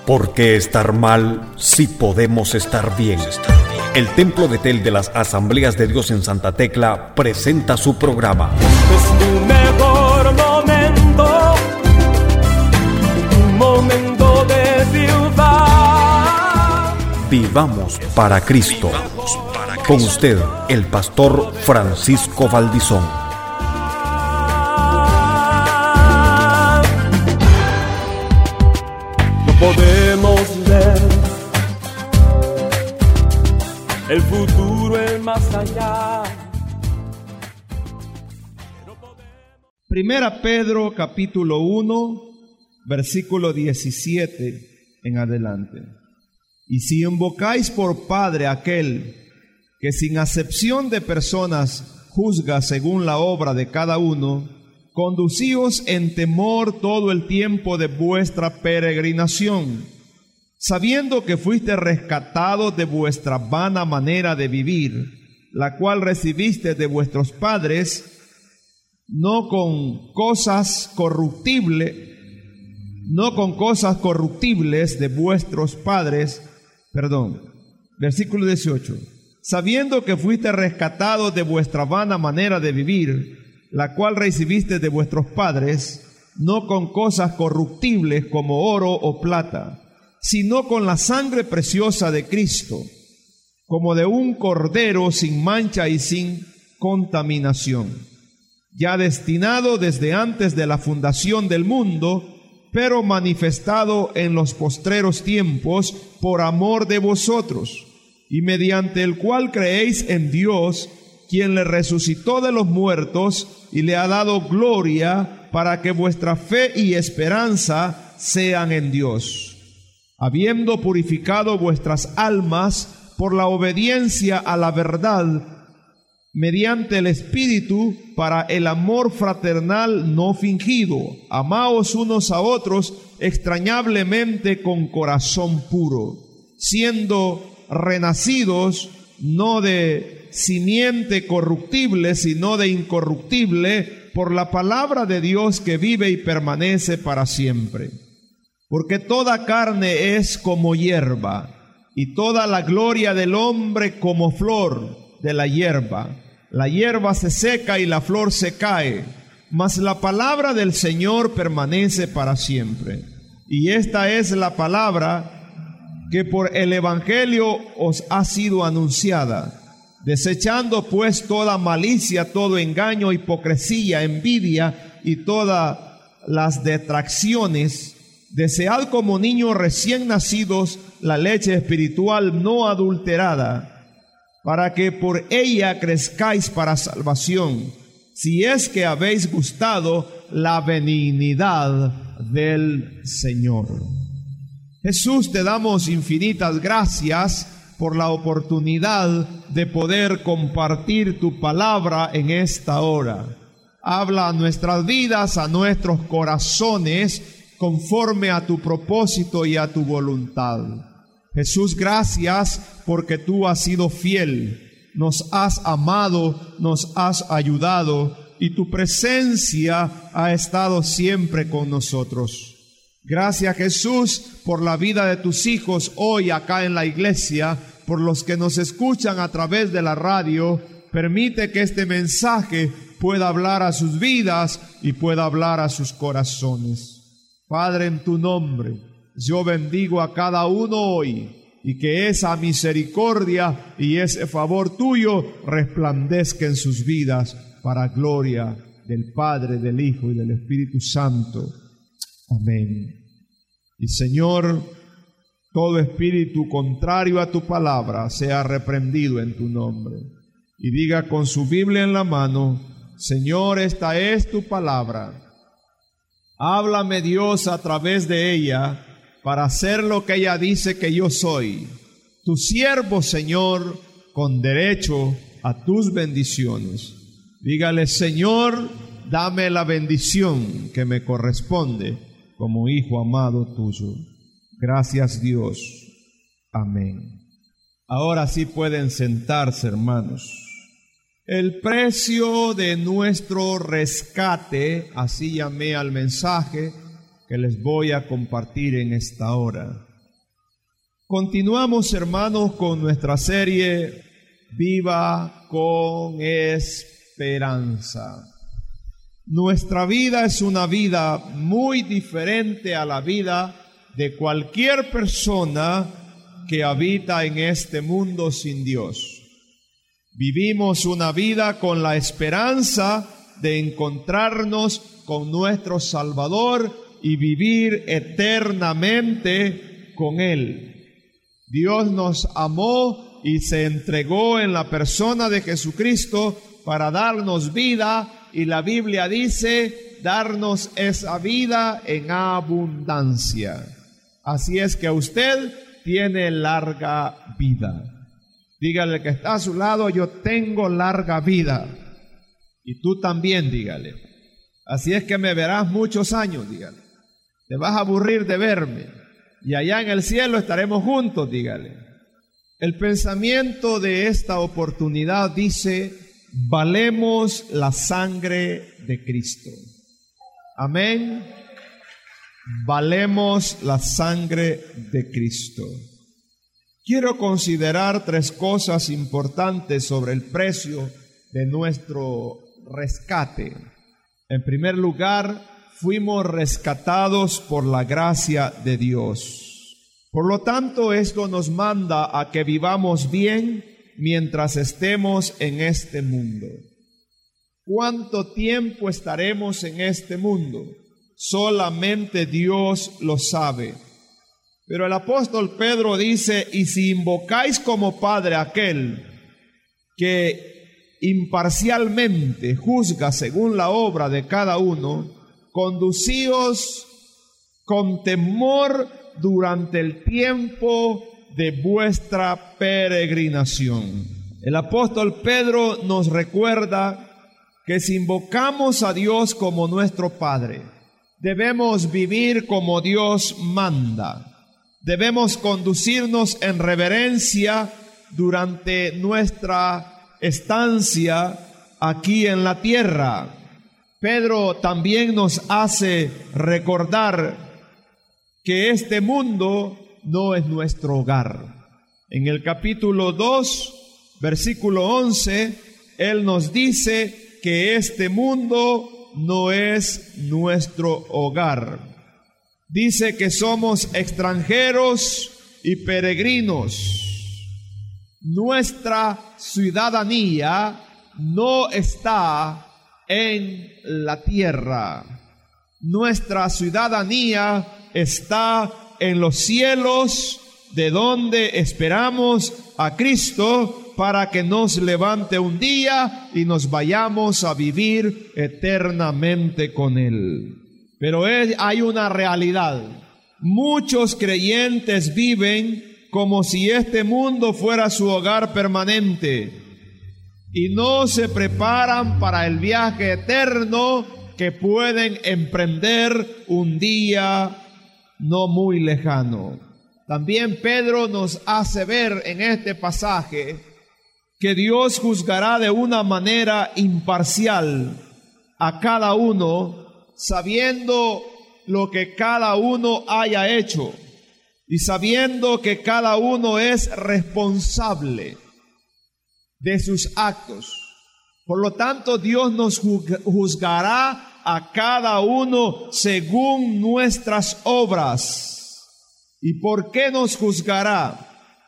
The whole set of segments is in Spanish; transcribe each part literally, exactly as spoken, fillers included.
¿Por qué estar mal si podemos estar bien? El Templo de Tel de las Asambleas de Dios en Santa Tecla presenta su programa. Es tu mejor momento, un momento de triunfar. Vivamos para Cristo. Vivamos para Cristo. Con usted, el pastor Francisco Valdizón. Podemos ver el futuro, el más allá. Primera Pedro capítulo uno, versículo diecisiete en adelante. Y si invocáis por Padre aquel que sin acepción de personas juzga según la obra de cada uno, conducíos en temor todo el tiempo de vuestra peregrinación, sabiendo que fuiste rescatados de vuestra vana manera de vivir, la cual recibiste de vuestros padres, no con cosas corruptibles, no con cosas corruptibles de vuestros padres, perdón, versículo dieciocho, sabiendo que fuiste rescatados de vuestra vana manera de vivir, la cual recibiste de vuestros padres, no con cosas corruptibles como oro o plata, sino con la sangre preciosa de Cristo, como de un cordero sin mancha y sin contaminación, ya destinado desde antes de la fundación del mundo, pero manifestado en los postreros tiempos por amor de vosotros, y mediante el cual creéis en Dios, quien le resucitó de los muertos y le ha dado gloria, para que vuestra fe y esperanza sean en Dios, habiendo purificado vuestras almas por la obediencia a la verdad, mediante el Espíritu, para el amor fraternal no fingido. Amaos unos a otros extrañablemente con corazón puro, siendo renacidos no de simiente corruptible, sino de incorruptible, por la palabra de Dios que vive y permanece para siempre. Porque toda carne es como hierba, y toda la gloria del hombre como flor de la hierba. La hierba se seca y la flor se cae, mas la palabra del Señor permanece para siempre. Y esta es la palabra que por el Evangelio os ha sido anunciada. Desechando pues toda malicia, todo engaño, hipocresía, envidia y todas las detracciones, desead como niños recién nacidos la leche espiritual no adulterada, para que por ella crezcáis para salvación, si es que habéis gustado la benignidad del Señor. Jesús, te damos infinitas gracias por la oportunidad de poder compartir tu palabra en esta hora. Habla a nuestras vidas, a nuestros corazones, conforme a tu propósito y a tu voluntad. Jesús, gracias porque tú has sido fiel, nos has amado, nos has ayudado y tu presencia ha estado siempre con nosotros. Gracias, Jesús, por la vida de tus hijos hoy acá en la iglesia, por los que nos escuchan a través de la radio. Permite que este mensaje pueda hablar a sus vidas y pueda hablar a sus corazones. Padre, en tu nombre, yo bendigo a cada uno hoy, y que esa misericordia y ese favor tuyo resplandezca en sus vidas para gloria del Padre, del Hijo y del Espíritu Santo. Amén. Y Señor, todo espíritu contrario a tu palabra sea reprendido en tu nombre. Y diga con su Biblia en la mano: Señor, esta es tu palabra. Háblame, Dios, a través de ella, para hacer lo que ella dice que yo soy, tu siervo, Señor, con derecho a tus bendiciones. Dígale: Señor, dame la bendición que me corresponde como hijo amado tuyo. Gracias, Dios. Amén. Ahora sí pueden sentarse, hermanos. El precio de nuestro rescate, así llamé al mensaje que les voy a compartir en esta hora. Continuamos, hermanos, con nuestra serie Viva con Esperanza. Nuestra vida es una vida muy diferente a la vida de cualquier persona que habita en este mundo sin Dios. Vivimos una vida con la esperanza de encontrarnos con nuestro Salvador y vivir eternamente con Él. Dios nos amó y se entregó en la persona de Jesucristo para darnos vida, y la Biblia dice, darnos esa vida en abundancia. Así es que usted tiene larga vida. Dígale que está a su lado, yo tengo larga vida. Y tú también, dígale. Así es que me verás muchos años, dígale. Te vas a aburrir de verme. Y allá en el cielo estaremos juntos, dígale. El pensamiento de esta oportunidad dice, valemos la sangre de Cristo. Amén. Valemos la sangre de Cristo. Quiero considerar tres cosas importantes sobre el precio de nuestro rescate. En primer lugar, fuimos rescatados por la gracia de Dios. Por lo tanto, esto nos manda a que vivamos bien mientras estemos en este mundo. ¿Cuánto tiempo estaremos en este mundo? Solamente Dios lo sabe. Pero el apóstol Pedro dice, y si invocáis como Padre a aquel que imparcialmente juzga según la obra de cada uno, conducíos con temor durante el tiempo de vuestra peregrinación. El apóstol Pedro nos recuerda que si invocamos a Dios como nuestro Padre, debemos vivir como Dios manda. Debemos conducirnos en reverencia durante nuestra estancia aquí en la tierra. Pedro también nos hace recordar que este mundo no es nuestro hogar. En el capítulo dos, versículo once, él nos dice que este mundo no es nuestro hogar. Dice que somos extranjeros y peregrinos. Nuestra ciudadanía no está en la tierra. Nuestra ciudadanía está en los cielos, de donde esperamos a Cristo para que nos levante un día y nos vayamos a vivir eternamente con Él. Pero hay una realidad. Muchos creyentes viven como si este mundo fuera su hogar permanente y no se preparan para el viaje eterno que pueden emprender un día no muy lejano. También Pedro nos hace ver en este pasaje que Dios juzgará de una manera imparcial a cada uno, sabiendo lo que cada uno haya hecho y sabiendo que cada uno es responsable de sus actos. Por lo tanto, Dios nos juzgará a cada uno según nuestras obras. ¿Y por qué nos juzgará?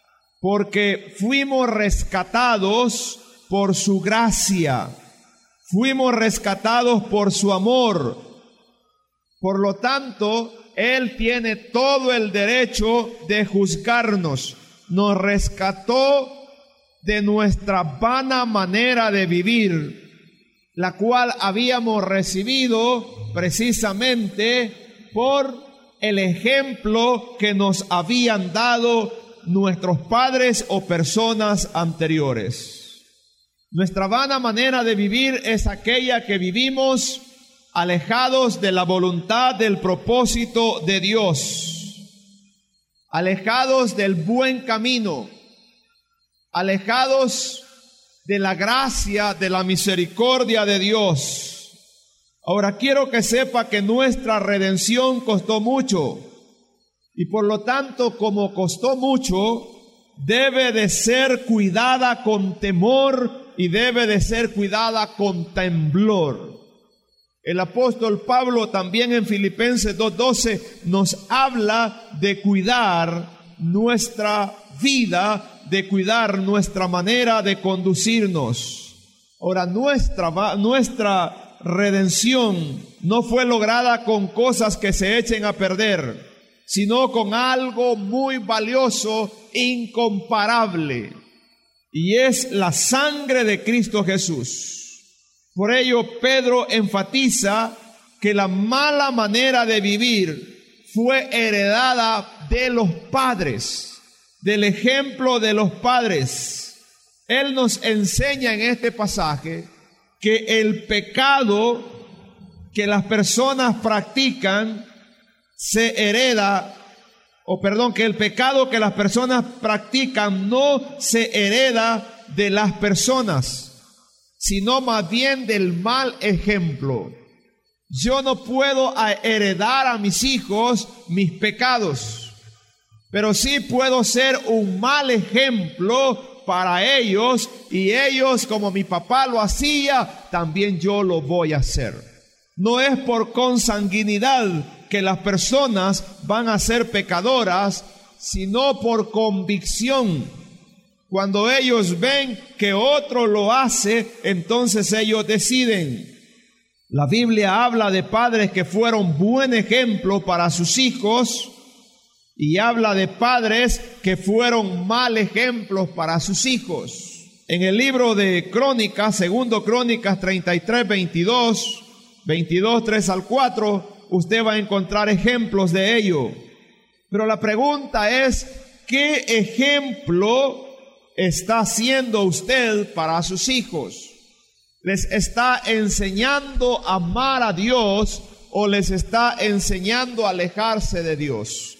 Porque fuimos rescatados por su gracia, fuimos rescatados por su amor. Por lo tanto, Él tiene todo el derecho de juzgarnos. Nos rescató de nuestra vana manera de vivir, la cual habíamos recibido precisamente por el ejemplo que nos habían dado nuestros padres o personas anteriores. Nuestra vana manera de vivir es aquella que vivimos alejados de la voluntad del propósito de Dios, alejados del buen camino, alejados de la gracia, de la misericordia de Dios. Ahora quiero que sepa que nuestra redención costó mucho. y por lo tanto, como costó mucho, debe de ser cuidada con temor y debe de ser cuidada con temblor. El apóstol Pablo también en Filipenses dos doce nos habla de cuidar nuestra vida, de cuidar nuestra manera de conducirnos. Ahora, nuestra, nuestra redención no fue lograda con cosas que se echen a perder, sino con algo muy valioso, incomparable, y es la sangre de Cristo Jesús. Por ello, Pedro enfatiza que la mala manera de vivir fue heredada de los padres, del ejemplo de los padres. Él nos enseña en este pasaje que el pecado que las personas practican se hereda, o perdón, que el pecado que las personas practican no se hereda de las personas, sino más bien del mal ejemplo. Yo no puedo heredar a mis hijos mis pecados, pero sí puedo ser un mal ejemplo para ellos, y ellos, como mi papá lo hacía, también yo lo voy a hacer. No es por consanguinidad que las personas van a ser pecadoras, sino por convicción. Cuando ellos ven que otro lo hace, entonces ellos deciden. La Biblia habla de padres que fueron buen ejemplo para sus hijos, y habla de padres que fueron mal ejemplos para sus hijos. En el libro de Crónicas, segundo Crónicas treinta y tres, veintidós, veintidós, tres al cuatro, usted va a encontrar ejemplos de ello. Pero la pregunta es, ¿qué ejemplo está haciendo usted para sus hijos? ¿Les está enseñando a amar a Dios o les está enseñando a alejarse de Dios?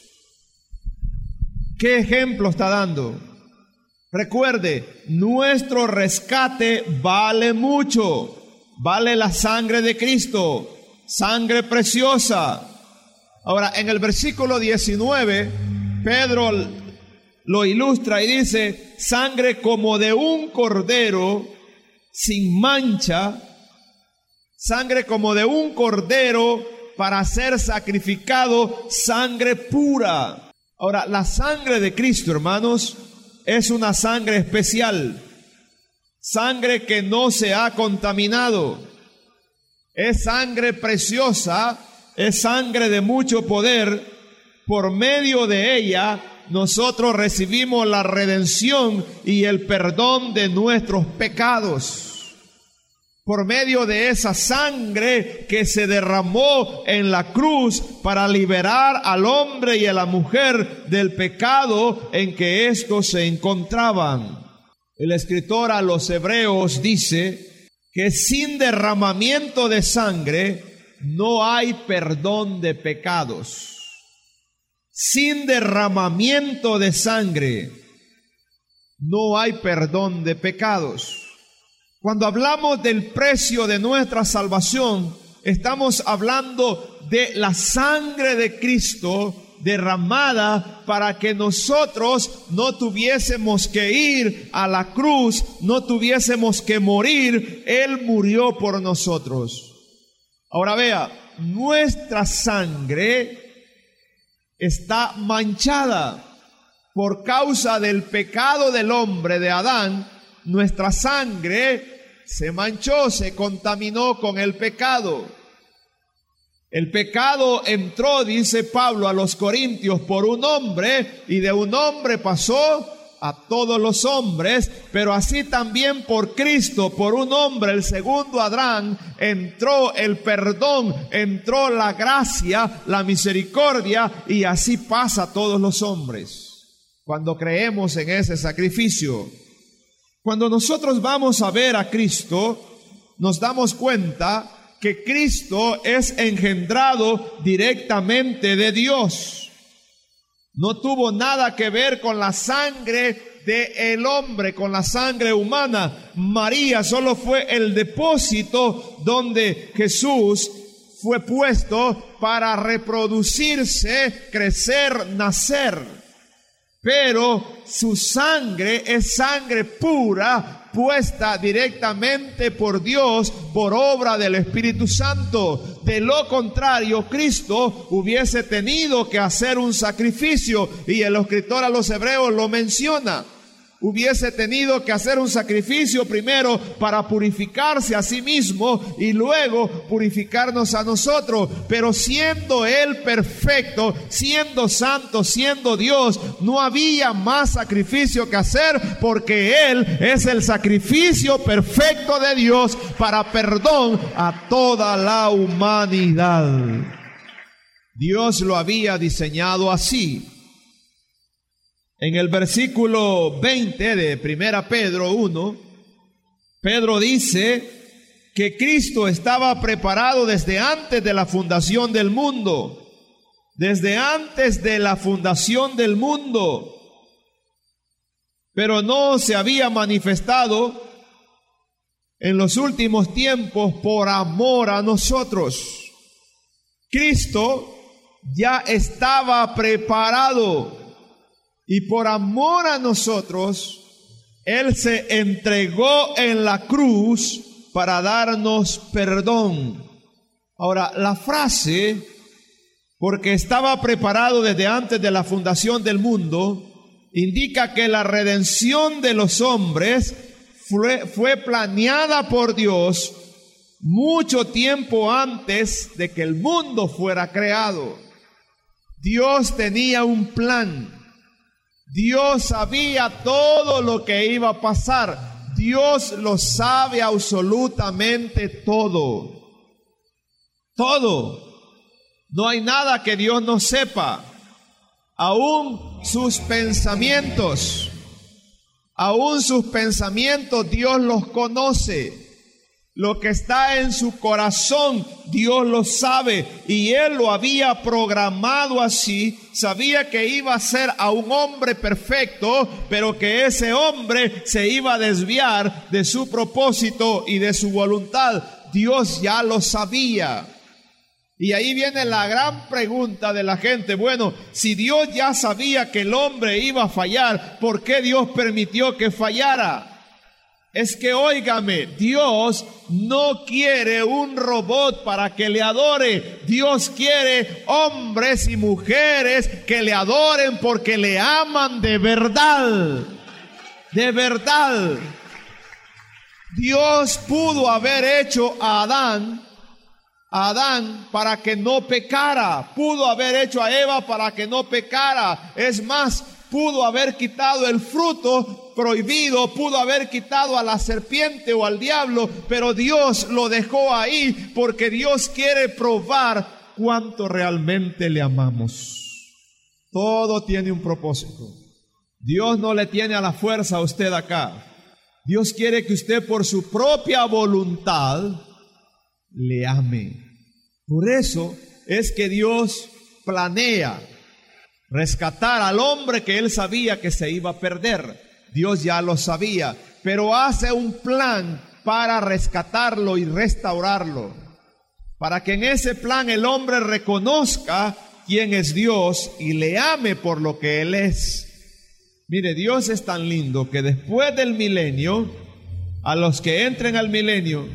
¿Qué ejemplo está dando? Recuerde, nuestro rescate vale mucho. Vale la sangre de Cristo, sangre preciosa. Ahora, en el versículo diecinueve, Pedro lo ilustra y dice, sangre como de un cordero sin mancha, sangre como de un cordero para ser sacrificado, sangre pura. Ahora, la sangre de Cristo, hermanos, es una sangre especial, sangre que no se ha contaminado, es sangre preciosa, es sangre de mucho poder. Por medio de ella, nosotros recibimos la redención y el perdón de nuestros pecados. Por medio de esa sangre que se derramó en la cruz para liberar al hombre y a la mujer del pecado en que estos se encontraban. El escritor a los Hebreos dice que sin derramamiento de sangre no hay perdón de pecados. Sin derramamiento de sangre no hay perdón de pecados. Cuando hablamos del precio de nuestra salvación, estamos hablando de la sangre de Cristo derramada para que nosotros no tuviésemos que ir a la cruz, no tuviésemos que morir. Él murió por nosotros. Ahora vea, nuestra sangre está manchada por causa del pecado del hombre, de Adán. Nuestra sangre se manchó, se contaminó con el pecado. El pecado entró, dice Pablo a los Corintios, por un hombre, y de un hombre pasó a todos los hombres, pero así también por Cristo, por un hombre, el segundo Adán, entró el perdón, entró la gracia, la misericordia, y así pasa a todos los hombres cuando creemos en ese sacrificio. Cuando nosotros vamos a ver a Cristo, nos damos cuenta que Cristo es engendrado directamente de Dios. No tuvo nada que ver con la sangre del hombre, con la sangre humana. María solo fue el depósito donde Jesús fue puesto para reproducirse, crecer, nacer. Pero su sangre es sangre pura, puesta directamente por Dios por obra del Espíritu Santo. De lo contrario, Cristo hubiese tenido que hacer un sacrificio, y el escritor a los Hebreos lo menciona. Hubiese tenido que hacer un sacrificio primero para purificarse a sí mismo y luego purificarnos a nosotros. Pero siendo Él perfecto, siendo santo, siendo Dios, no había más sacrificio que hacer, porque Él es el sacrificio perfecto de Dios para perdón a toda la humanidad. Dios lo había diseñado así. En el versículo veinte de primera Pedro uno, Pedro dice que Cristo estaba preparado desde antes de la fundación del mundo. Desde antes de la fundación del mundo. Pero no se había manifestado en los últimos tiempos por amor a nosotros. Cristo ya estaba preparado. Y por amor a nosotros, Él se entregó en la cruz para darnos perdón. Ahora, la frase, porque estaba preparado desde antes de la fundación del mundo, indica que la redención de los hombres fue, fue planeada por Dios mucho tiempo antes de que el mundo fuera creado. Dios tenía un plan. Dios sabía todo lo que iba a pasar. Dios lo sabe absolutamente todo. Todo. No hay nada que Dios no sepa. Aún sus pensamientos. Aún sus pensamientos Dios los conoce. Lo que está en su corazón, Dios lo sabe, y Él lo había programado así. Sabía que iba a ser a un hombre perfecto, pero que ese hombre se iba a desviar de su propósito y de su voluntad. Dios ya lo sabía. Y ahí viene la gran pregunta de la gente. Bueno, si Dios ya sabía que el hombre iba a fallar, ¿por qué Dios permitió que fallara? Es que, óigame, Dios no quiere un robot para que le adore. Dios quiere hombres y mujeres que le adoren porque le aman de verdad. De verdad. Dios pudo haber hecho a Adán, a Adán para que no pecara. Pudo haber hecho a Eva para que no pecara. Es más, pudo haber quitado el fruto prohibido, pudo haber quitado a la serpiente o al diablo, pero Dios lo dejó ahí porque Dios quiere probar cuánto realmente le amamos. Todo tiene un propósito. Dios no le tiene a la fuerza a usted acá. Dios quiere que usted por su propia voluntad le ame. Por eso es que Dios planea rescatar al hombre que Él sabía que se iba a perder. Dios ya lo sabía, pero hace un plan para rescatarlo y restaurarlo, para que en ese plan el hombre reconozca quién es Dios y le ame por lo que Él es. Mire, Dios es tan lindo que después del milenio, a los que entren al milenio,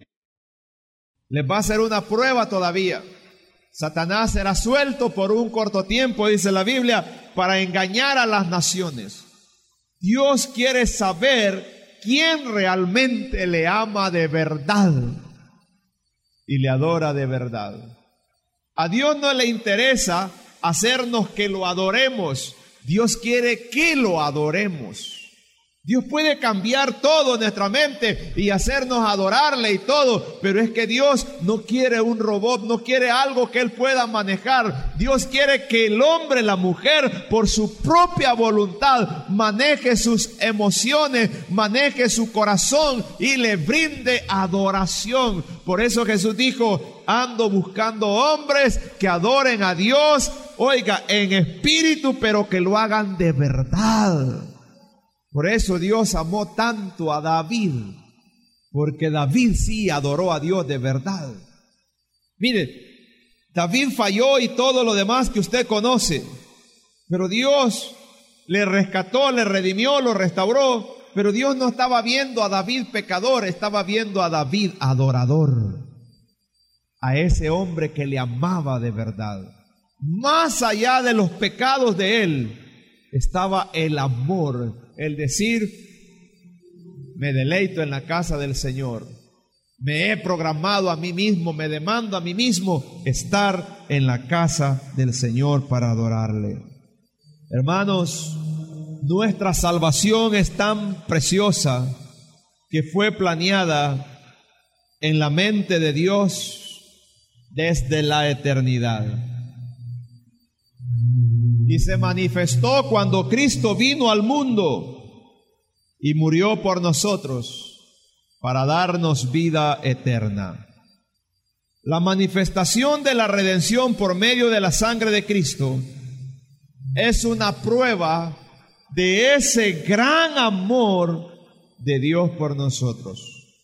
les va a hacer una prueba todavía. Satanás será suelto por un corto tiempo, dice la Biblia, para engañar a las naciones. Dios quiere saber quién realmente le ama de verdad y le adora de verdad. A Dios no le interesa hacernos que lo adoremos. Dios quiere que lo adoremos. Dios puede cambiar todo en nuestra mente y hacernos adorarle y todo, pero es que Dios no quiere un robot, no quiere algo que Él pueda manejar. Dios quiere que el hombre, la mujer, por su propia voluntad, maneje sus emociones, maneje su corazón y le brinde adoración. Por eso Jesús dijo, ando buscando hombres que adoren a Dios, oiga, en espíritu, pero que lo hagan de verdad. Por eso Dios amó tanto a David, porque David sí adoró a Dios de verdad. Mire, David falló y todo lo demás que usted conoce, pero Dios le rescató, le redimió, lo restauró. Pero Dios no estaba viendo a David pecador, estaba viendo a David adorador, a ese hombre que le amaba de verdad. Más allá de los pecados de él, estaba el amor, el decir, me deleito en la casa del Señor, me he programado a mí mismo, me demando a mí mismo estar en la casa del Señor para adorarle. Hermanos, nuestra salvación es tan preciosa que fue planeada en la mente de Dios desde la eternidad. Y se manifestó cuando Cristo vino al mundo y murió por nosotros para darnos vida eterna. La manifestación de la redención por medio de la sangre de Cristo es una prueba de ese gran amor de Dios por nosotros.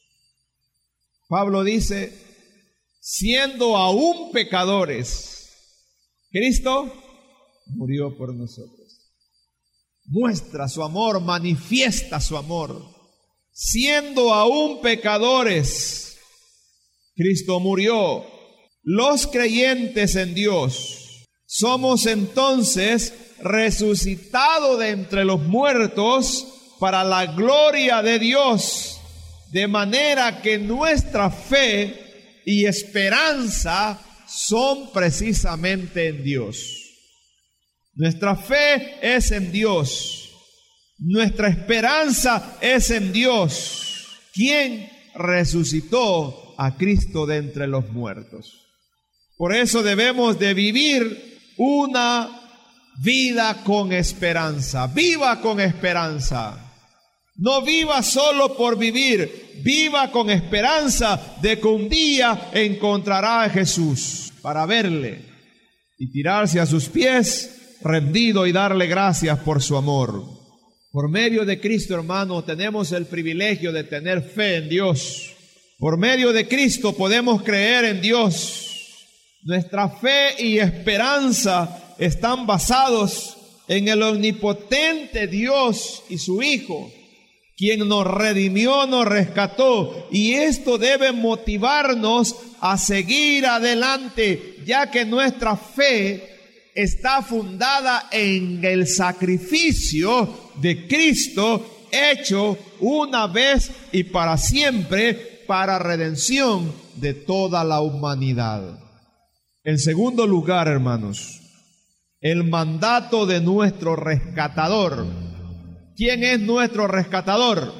Pablo dice, siendo aún pecadores, Cristo murió por nosotros. Muestra su amor, manifiesta su amor. Siendo aún pecadores, Cristo murió. Los creyentes en Dios somos entonces resucitado de entre los muertos para la gloria de Dios, de manera que nuestra fe y esperanza son precisamente en Dios. Nuestra fe es en Dios, nuestra esperanza es en Dios, quien resucitó a Cristo de entre los muertos. Por eso debemos de vivir una vida con esperanza. Viva con esperanza. No viva solo por vivir. Viva con esperanza de que un día encontrará a Jesús para verle y tirarse a sus pies rendido y darle gracias por su amor. Por medio de Cristo, hermano, tenemos el privilegio de tener fe en Dios. Por medio de Cristo podemos creer en Dios. Nuestra fe y esperanza están basados en el omnipotente Dios y su Hijo, quien nos redimió, nos rescató, y esto debe motivarnos a seguir adelante, ya que nuestra fe está fundada en el sacrificio de Cristo hecho una vez y para siempre para redención de toda la humanidad. En segundo lugar, hermanos, el mandato de nuestro rescatador. ¿Quién es nuestro rescatador?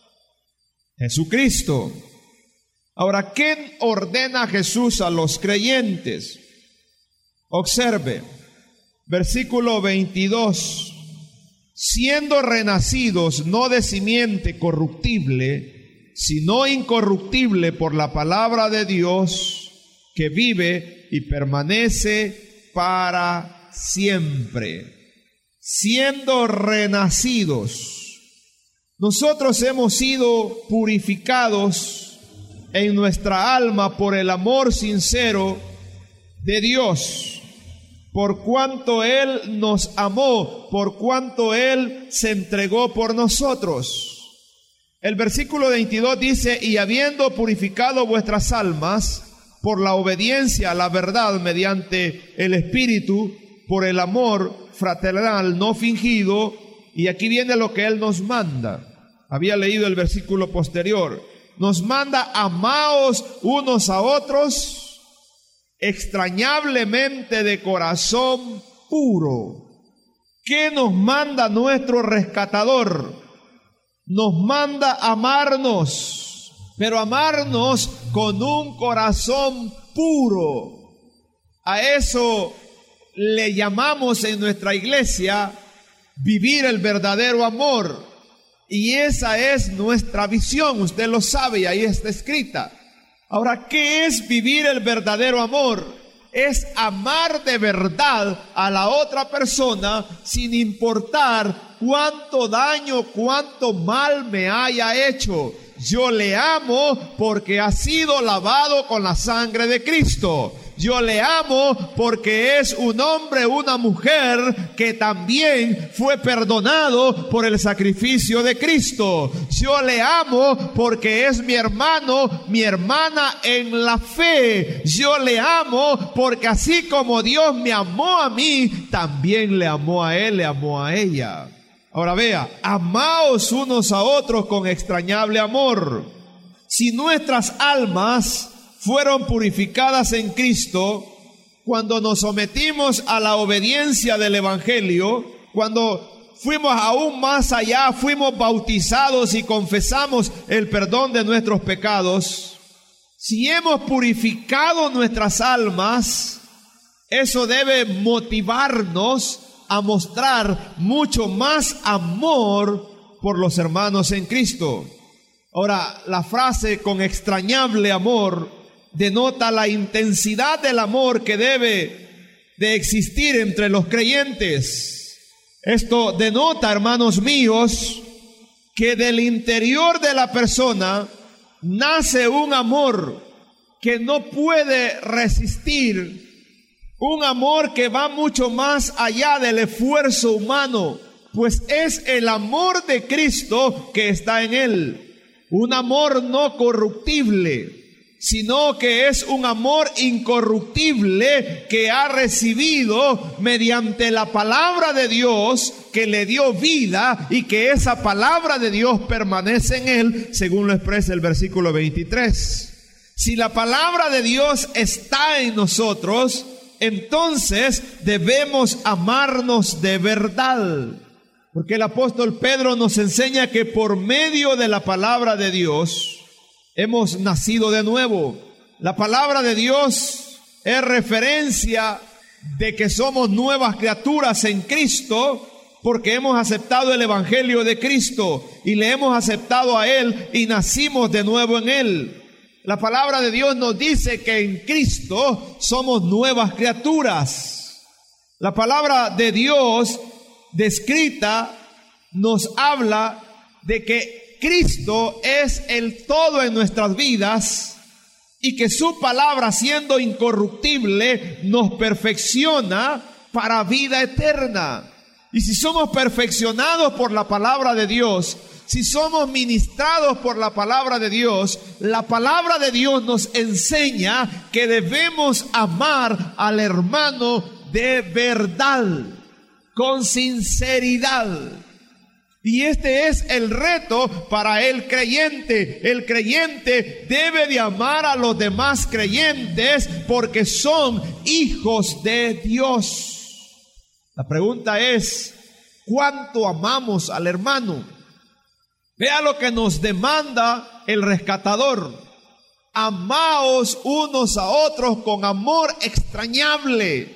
Jesucristo. Ahora, ¿qué ordena Jesús a los creyentes? Observe, versículo veintidós. Siendo renacidos no de simiente corruptible, sino incorruptible por la palabra de Dios, que vive y permanece para siempre. Siendo renacidos, nosotros hemos sido purificados en nuestra alma por el amor sincero de Dios, por cuanto Él nos amó, por cuanto Él se entregó por nosotros. El versículo veintidós dice, y habiendo purificado vuestras almas por la obediencia a la verdad mediante el Espíritu, por el amor fraternal no fingido, y aquí viene lo que Él nos manda. Había leído el versículo posterior. Nos manda, amaos unos a otros, extrañablemente de corazón puro. ¿Qué nos manda nuestro rescatador? Nos manda amarnos, pero amarnos con un corazón puro. A eso le llamamos en nuestra iglesia vivir el verdadero amor. Y esa es nuestra visión, usted lo sabe y ahí está escrita. Ahora, ¿qué es vivir el verdadero amor? Es amar de verdad a la otra persona sin importar cuánto daño, cuánto mal me haya hecho. Yo le amo porque ha sido lavado con la sangre de Cristo. Yo le amo porque es un hombre, una mujer que también fue perdonado por el sacrificio de Cristo. Yo le amo porque es mi hermano, mi hermana en la fe. Yo le amo porque así como Dios me amó a mí, también le amó a él, le amó a ella. Ahora vea, amaos unos a otros con extrañable amor. Si nuestras almas fueron purificadas en Cristo, cuando nos sometimos a la obediencia del Evangelio, cuando fuimos aún más allá, fuimos bautizados y confesamos el perdón de nuestros pecados, si hemos purificado nuestras almas, eso debe motivarnos a mostrar mucho más amor por los hermanos en Cristo. Ahora, la frase con extrañable amor denota la intensidad del amor que debe de existir entre los creyentes. Esto denota, hermanos míos, que del interior de la persona nace un amor que no puede resistir, un amor que va mucho más allá del esfuerzo humano, pues es el amor de Cristo que está en él. Un amor no corruptible, sino que es un amor incorruptible que ha recibido mediante la palabra de Dios que le dio vida y que esa palabra de Dios permanece en él, según lo expresa el versículo veintitrés. Si la palabra de Dios está en nosotros, entonces debemos amarnos de verdad. Porque el apóstol Pedro nos enseña que por medio de la palabra de Dios hemos nacido de nuevo. La palabra de Dios es referencia de que somos nuevas criaturas en Cristo porque hemos aceptado el Evangelio de Cristo y le hemos aceptado a Él y nacimos de nuevo en Él. La palabra de Dios nos dice que en Cristo somos nuevas criaturas. La palabra de Dios descrita nos habla de que Cristo es el todo en nuestras vidas y que su palabra, siendo incorruptible, nos perfecciona para vida eterna. Y si somos perfeccionados por la palabra de Dios, si somos ministrados por la palabra de Dios, la palabra de Dios nos enseña que debemos amar al hermano de verdad, con sinceridad. Y este es el reto para el creyente. El creyente debe de amar a los demás creyentes porque son hijos de Dios. La pregunta es, ¿cuánto amamos al hermano? Vea lo que nos demanda el rescatador. Amaos unos a otros con amor extrañable.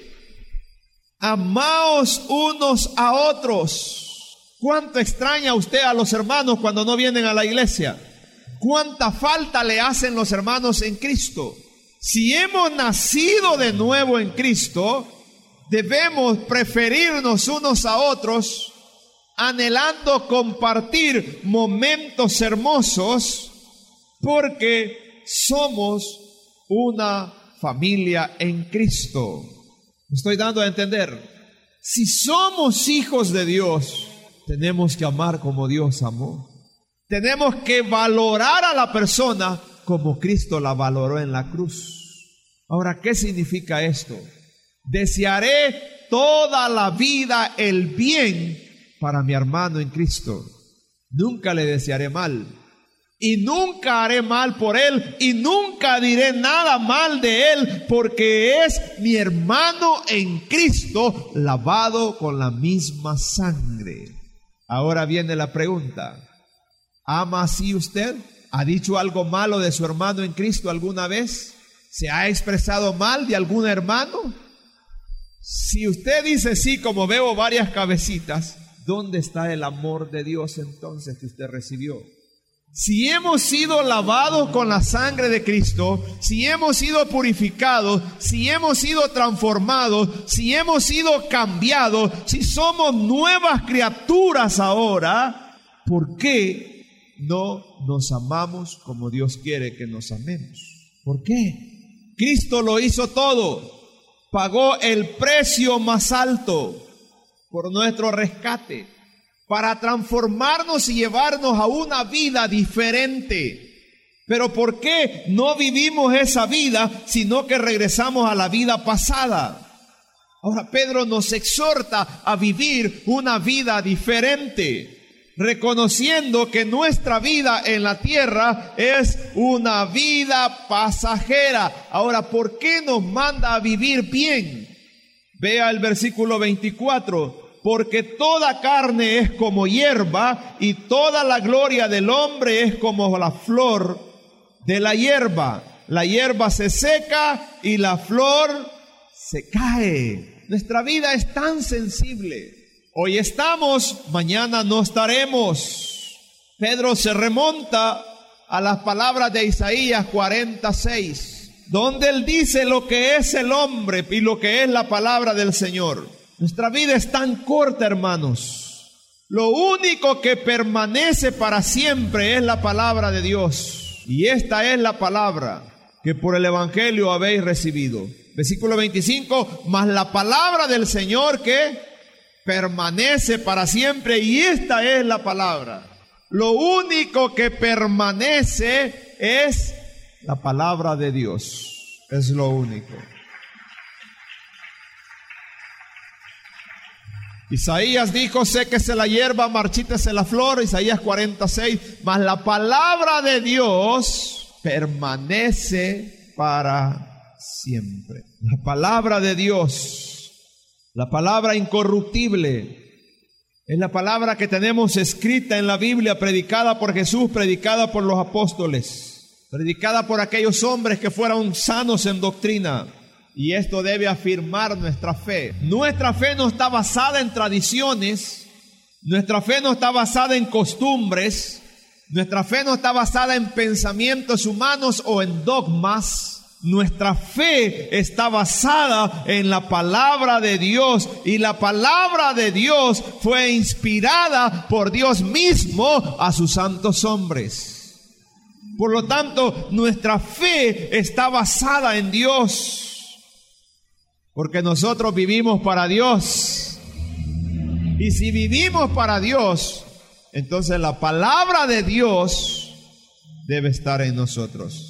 Amaos unos a otros. ¿Cuánto extraña usted a los hermanos cuando no vienen a la iglesia? ¿Cuánta falta le hacen los hermanos en Cristo? Si hemos nacido de nuevo en Cristo, debemos preferirnos unos a otros, anhelando compartir momentos hermosos, porque somos una familia en Cristo. ¿Me estoy dando a entender? Si somos hijos de Dios, tenemos que amar como Dios amó. Tenemos que valorar a la persona como Cristo la valoró en la cruz. Ahora, ¿qué significa esto? Desearé toda la vida el bien para mi hermano en Cristo. Nunca le desearé mal. Y nunca haré mal por él. Y nunca diré nada mal de él, porque es mi hermano en Cristo, lavado con la misma sangre. Ahora viene la pregunta, ¿ama así usted? ¿Ha dicho algo malo de su hermano en Cristo alguna vez? ¿Se ha expresado mal de algún hermano? Si usted dice sí, como veo varias cabecitas, ¿dónde está el amor de Dios entonces que usted recibió? Si hemos sido lavados con la sangre de Cristo, si hemos sido purificados, si hemos sido transformados, si hemos sido cambiados, si somos nuevas criaturas ahora, ¿por qué no nos amamos como Dios quiere que nos amemos. ¿Por qué? Cristo lo hizo todo. Pagó el precio más alto por nuestro rescate, para transformarnos y llevarnos a una vida diferente. Pero ¿por qué no vivimos esa vida, sino que regresamos a la vida pasada? Ahora Pedro nos exhorta a vivir una vida diferente, reconociendo que nuestra vida en la tierra es una vida pasajera. Ahora, ¿por qué nos manda a vivir bien? Vea el versículo veinticuatro. Porque toda carne es como hierba, y toda la gloria del hombre es como la flor de la hierba. La hierba se seca y la flor se cae. Nuestra vida es tan sensible. Hoy estamos, mañana no estaremos. Pedro se remonta a las palabras de Isaías cuarenta y seis, donde él dice lo que es el hombre y lo que es la palabra del Señor. Nuestra vida es tan corta, hermanos. Lo único que permanece para siempre es la palabra de Dios. Y esta es la palabra que por el Evangelio habéis recibido. Versículo veinticinco, mas la palabra del Señor que permanece para siempre, y esta es la palabra. Lo único que permanece es la palabra de Dios. Es lo único. Isaías dijo, séquese la hierba, marchítese la flor. Isaías cuarenta y seis, mas la palabra de Dios permanece para siempre. La palabra de Dios, la palabra incorruptible, es la palabra que tenemos escrita en la Biblia, predicada por Jesús, predicada por los apóstoles, predicada por aquellos hombres que fueron sanos en doctrina. Y esto debe afirmar nuestra fe. Nuestra fe no está basada en tradiciones, nuestra fe no está basada en costumbres, nuestra fe no está basada en pensamientos humanos o en dogmas. Nuestra fe está basada en la palabra de Dios, y la palabra de Dios fue inspirada por Dios mismo a sus santos hombres. Por lo tanto, nuestra fe está basada en Dios, porque nosotros vivimos para Dios. Y si vivimos para Dios, entonces la palabra de Dios debe estar en nosotros.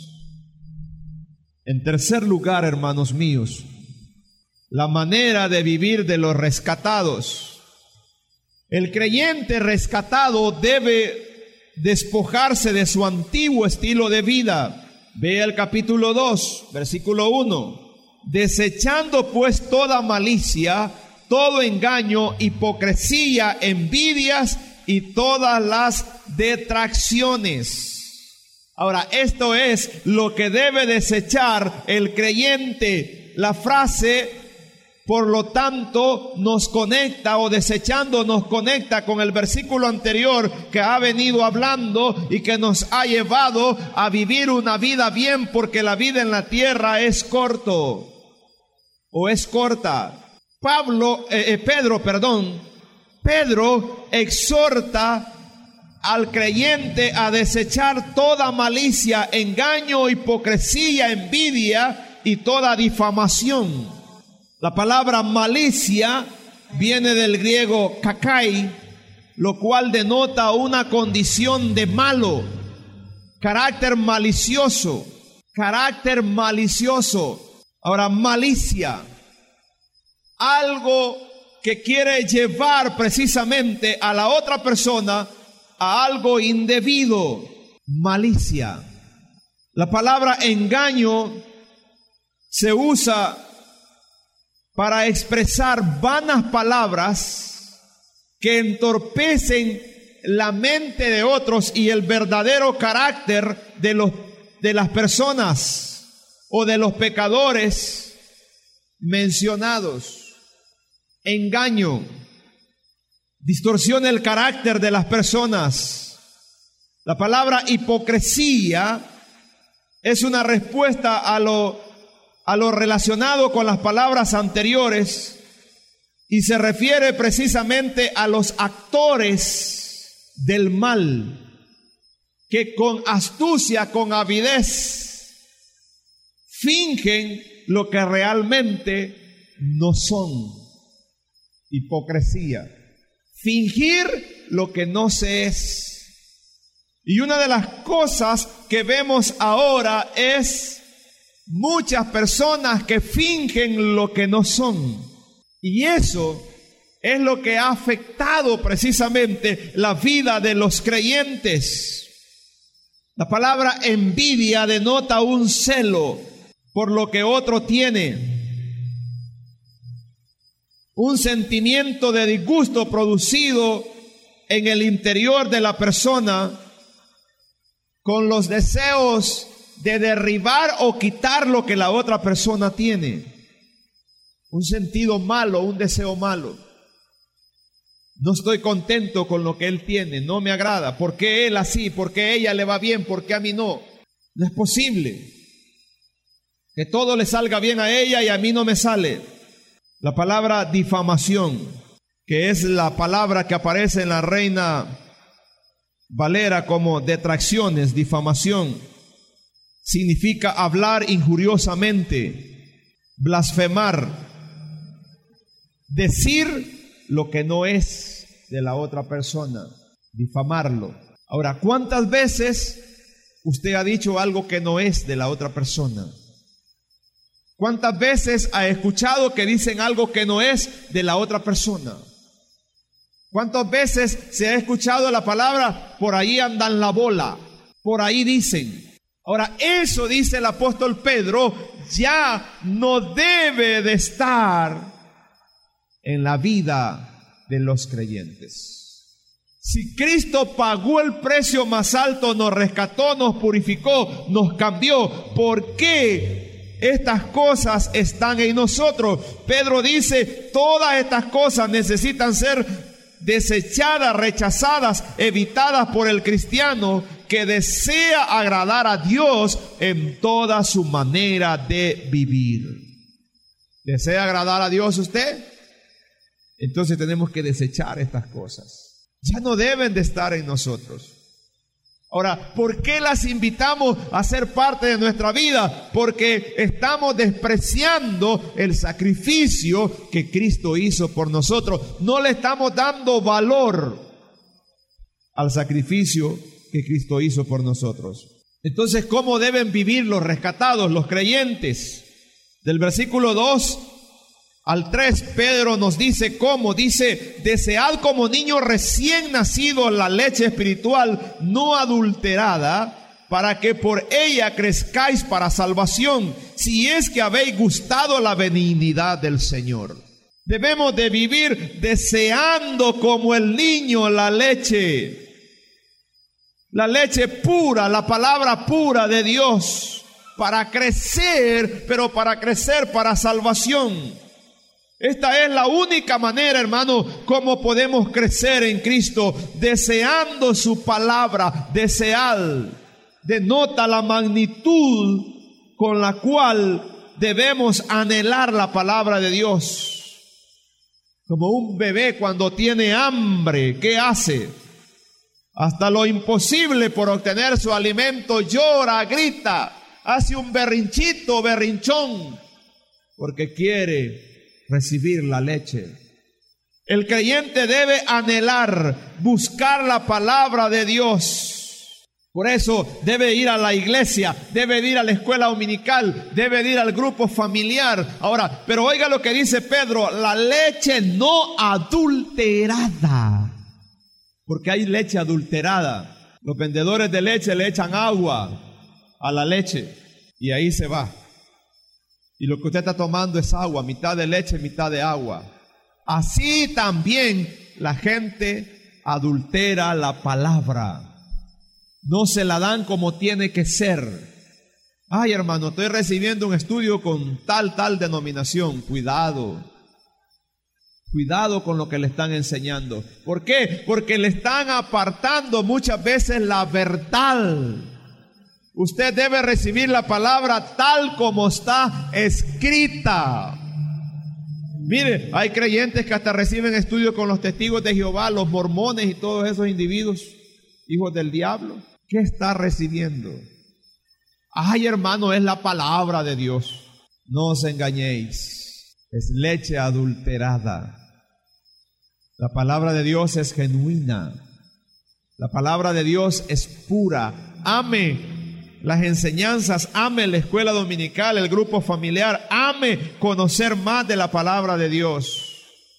En tercer lugar, hermanos míos, la manera de vivir de los rescatados. El creyente rescatado debe despojarse de su antiguo estilo de vida. Vea el capítulo dos, versículo uno. Desechando pues toda malicia, todo engaño, hipocresía, envidias y todas las detracciones. Ahora, esto es lo que debe desechar el creyente. La frase, por lo tanto, nos conecta, o desechando nos conecta con el versículo anterior que ha venido hablando y que nos ha llevado a vivir una vida bien, porque la vida en la tierra es corto. O es corta. Pablo, eh, eh, Pedro, perdón, Pedro exhorta al creyente a desechar toda malicia, engaño, hipocresía, envidia y toda difamación. La palabra malicia viene del griego kakai, lo cual denota una condición de malo, carácter malicioso, carácter malicioso. Ahora, malicia, algo que quiere llevar precisamente a la otra persona a algo indebido. Malicia. La palabra engaño se usa para expresar vanas palabras que entorpecen la mente de otros y el verdadero carácter de los, de las personas o de los pecadores mencionados. Engaño distorsiona el carácter de las personas. La palabra hipocresía es una respuesta a lo, a lo relacionado con las palabras anteriores, y se refiere precisamente a los actores del mal. que con astucia, con avidez, fingen lo que realmente no son. Hipocresía. Fingir lo que no se es. Y una de las cosas que vemos ahora es muchas personas que fingen lo que no son. Y eso es lo que ha afectado precisamente la vida de los creyentes. La palabra envidia denota un celo por lo que otro tiene. Un sentimiento de disgusto producido en el interior de la persona con los deseos de derribar o quitar lo que la otra persona tiene. Un sentido malo, un deseo malo. No estoy contento con lo que él tiene, no me agrada. ¿Por qué él así? ¿Por qué a ella le va bien? ¿Por qué a mí no? No es posible que todo le salga bien a ella y a mí no me sale. La palabra difamación, que es la palabra que aparece en la Reina Valera como detracciones, difamación, significa hablar injuriosamente, blasfemar, decir lo que no es de la otra persona, difamarlo. Ahora, ¿cuántas veces usted ha dicho algo que no es de la otra persona? ¿Cuántas veces ha escuchado que dicen algo que no es de la otra persona? ¿Cuántas veces se ha escuchado la palabra, por ahí andan la bola, por ahí dicen? Ahora, eso dice el apóstol Pedro, ya no debe de estar en la vida de los creyentes. Si Cristo pagó el precio más alto, nos rescató, nos purificó, nos cambió, ¿por qué estas cosas están en nosotros? Pedro dice, todas estas cosas necesitan ser desechadas, rechazadas, evitadas por el cristiano que desea agradar a Dios en toda su manera de vivir. ¿Desea agradar a Dios usted? Entonces tenemos que desechar estas cosas. Ya no deben de estar en nosotros. Ahora, ¿por qué las invitamos a ser parte de nuestra vida? Porque estamos despreciando el sacrificio que Cristo hizo por nosotros. No le estamos dando valor al sacrificio que Cristo hizo por nosotros. Entonces, ¿cómo deben vivir los rescatados, los creyentes? Del versículo dos al tres, Pedro nos dice cómo, dice, desead como niños recién nacidos la leche espiritual no adulterada, para que por ella crezcáis para salvación, si es que habéis gustado la benignidad del Señor. Debemos de vivir deseando como el niño la leche, la leche pura, la palabra pura de Dios, para crecer, pero para crecer para salvación. Esta es la única manera, hermano, como podemos crecer en Cristo, deseando su palabra. Desear denota la magnitud con la cual debemos anhelar la palabra de Dios. Como un bebé cuando tiene hambre, ¿qué hace? Hasta lo imposible por obtener su alimento, llora, grita, hace un berrinchito, berrinchón, porque quiere recibir la leche. El creyente debe anhelar, buscar la palabra de Dios. Por eso debe ir a la iglesia, debe ir a la escuela dominical, debe ir al grupo familiar. Ahora, pero oiga lo que dice Pedro, la leche no adulterada. Porque hay leche adulterada. Los vendedores de leche le echan agua a la leche y ahí se va. Y lo que usted está tomando es agua, mitad de leche, mitad de agua. Así también la gente adultera la palabra. No se la dan como tiene que ser. Ay, hermano, estoy recibiendo un estudio con tal, tal denominación. Cuidado. Cuidado con lo que le están enseñando. ¿Por qué? Porque le están apartando muchas veces la verdad. Usted debe recibir la palabra tal como está escrita. Mire, hay creyentes que hasta reciben estudio con los testigos de Jehová, los mormones y todos esos individuos, hijos del diablo. ¿Qué está recibiendo? Ay, hermano, es la palabra de Dios. No os engañéis, es leche adulterada. La palabra de Dios es genuina. La palabra de Dios es pura. Ame las enseñanzas, ame la escuela dominical, el grupo familiar, ame conocer más de la palabra de Dios.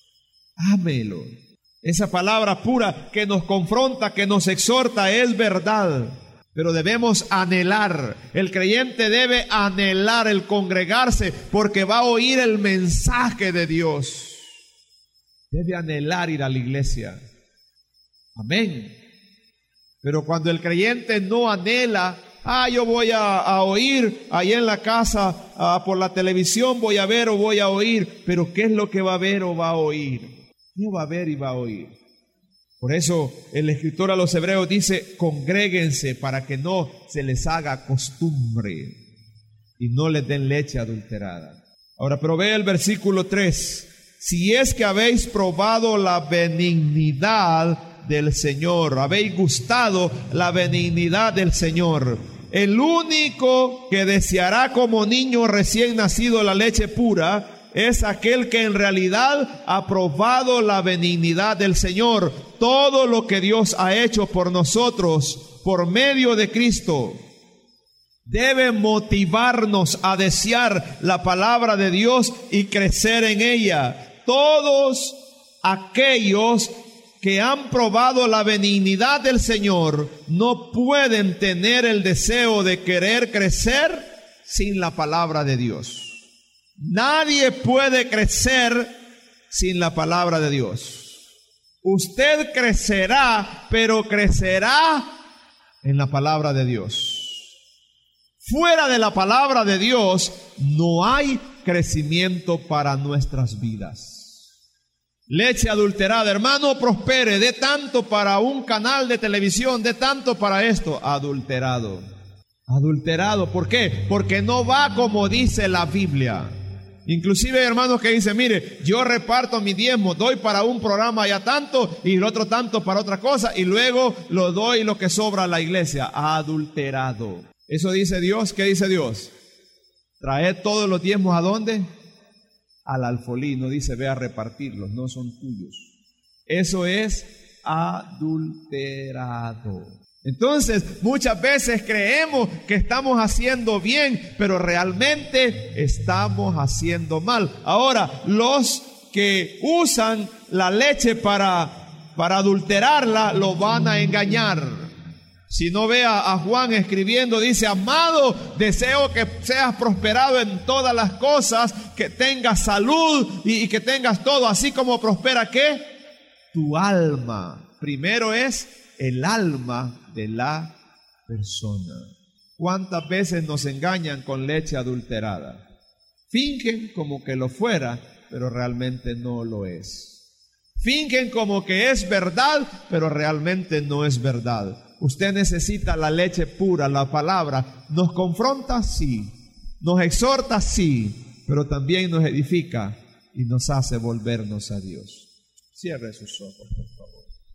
Ámelo. Esa palabra pura que nos confronta, que nos exhorta, es verdad. Pero debemos anhelar, el creyente debe anhelar el congregarse porque va a oír el mensaje de Dios. Debe anhelar ir a la iglesia. Amén. Pero cuando el creyente no anhela, ah, yo voy a, a oír ahí en la casa, ah, por la televisión voy a ver o voy a oír. Pero ¿qué es lo que va a ver o va a oír? ¿Qué va a ver y va a oír? Por eso el escritor a los hebreos dice, congréguense para que no se les haga costumbre y no les den leche adulterada. Ahora, pero ve el versículo tres. Si es que habéis probado la benignidad del Señor, habéis gustado la benignidad del Señor. El único que deseará como niño recién nacido la leche pura es aquel que en realidad ha probado la benignidad del Señor. Todo lo que Dios ha hecho por nosotros, por medio de Cristo, debe motivarnos a desear la palabra de Dios y crecer en ella. Todos aquellos que han probado la benignidad del Señor no pueden tener el deseo de querer crecer sin la palabra de Dios. Nadie puede crecer sin la palabra de Dios. Usted crecerá, pero crecerá en la palabra de Dios. Fuera de la palabra de Dios no hay crecimiento para nuestras vidas. Leche adulterada, hermano, prospere, dé tanto para un canal de televisión, dé tanto para esto, adulterado. Adulterado, ¿por qué? Porque no va como dice la Biblia. Inclusive hay hermanos que dicen, mire, yo reparto mi diezmo, doy para un programa ya tanto y el otro tanto para otra cosa y luego lo doy lo que sobra a la iglesia. Adulterado. Eso dice Dios. ¿Qué dice Dios? Traed todos los diezmos ¿a dónde? Al alfolí. No dice ve a repartirlos, no son tuyos. Eso es adulterado. Entonces, muchas veces creemos que estamos haciendo bien, pero realmente estamos haciendo mal. Ahora, los que usan la leche para, para adulterarla, lo van a engañar. Si no ve a, a Juan escribiendo, dice, amado, deseo que seas prosperado en todas las cosas, que tengas salud y, y que tengas todo, así como prospera, ¿qué? Tu alma. Primero es el alma de la persona. ¿Cuántas veces nos engañan con leche adulterada? Fingen como que lo fuera, pero realmente no lo es. Fingen como que es verdad, pero realmente no es verdad. Usted necesita la leche pura, la palabra. ¿Nos confronta? Sí. ¿Nos exhorta? Sí. Pero también nos edifica y nos hace volvernos a Dios. Cierre sus ojos, por favor.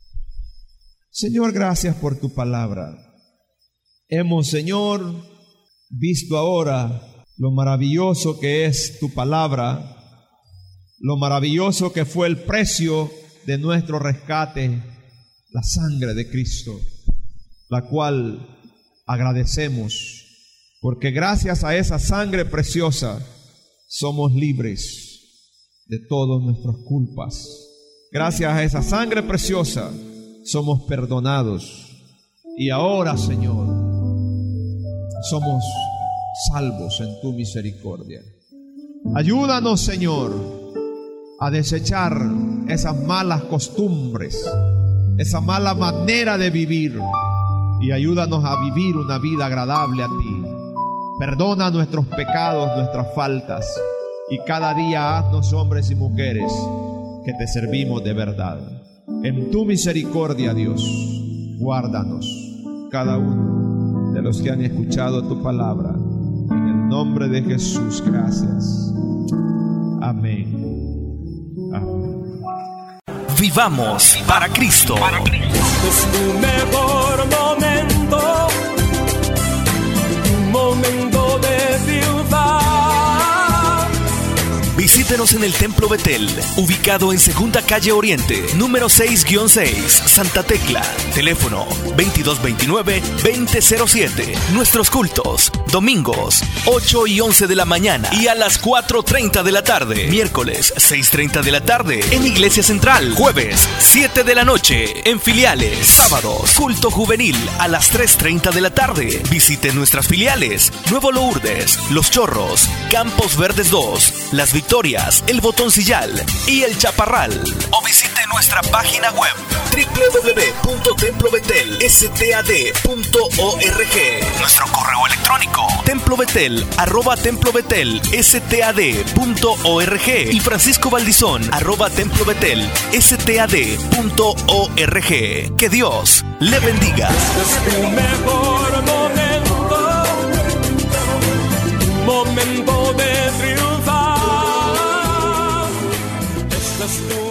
Señor, gracias por tu palabra. Hemos, Señor, visto ahora lo maravilloso que es tu palabra, lo maravilloso que fue el precio de nuestro rescate, la sangre de Cristo, la cual agradecemos, porque gracias a esa sangre preciosa somos libres de todas nuestras culpas. Gracias a esa sangre preciosa somos perdonados y ahora, Señor, somos salvos en tu misericordia. Ayúdanos, Señor, a desechar esas malas costumbres, esa mala manera de vivir, y ayúdanos a vivir una vida agradable a ti. Perdona nuestros pecados, nuestras faltas, y cada día haznos hombres y mujeres que te servimos de verdad. En tu misericordia, Dios, guárdanos cada uno de los que han escuchado tu palabra. En el nombre de Jesús, gracias. Amén. Amén. Vivamos para Cristo. Es tu mejor momento, un momento de triunfar. Visítenos en el Templo Betel, ubicado en Segunda Calle Oriente, número seis guión seis, Santa Tecla. Teléfono veintidós veintinueve veinte cero siete. Nuestros cultos, domingos, ocho y once de la mañana y a las cuatro treinta de la tarde. Miércoles, seis treinta de la tarde en Iglesia Central. Jueves, siete de la noche en filiales. Sábados, culto juvenil a las tres treinta de la tarde. Visite nuestras filiales: Nuevo Lourdes, Los Chorros, Campos Verdes dos, Las Victorias, El Botoncillal y El Chaparral. O visite nuestra página web doble u doble u doble u punto templo betel stad punto org. Nuestro correo electrónico templobetel arroba templobetel stad punto org y Francisco Valdizón arroba templobetel stad punto org. Que Dios le bendiga. Es tu mejor momento, momento de triunfar. Este es tu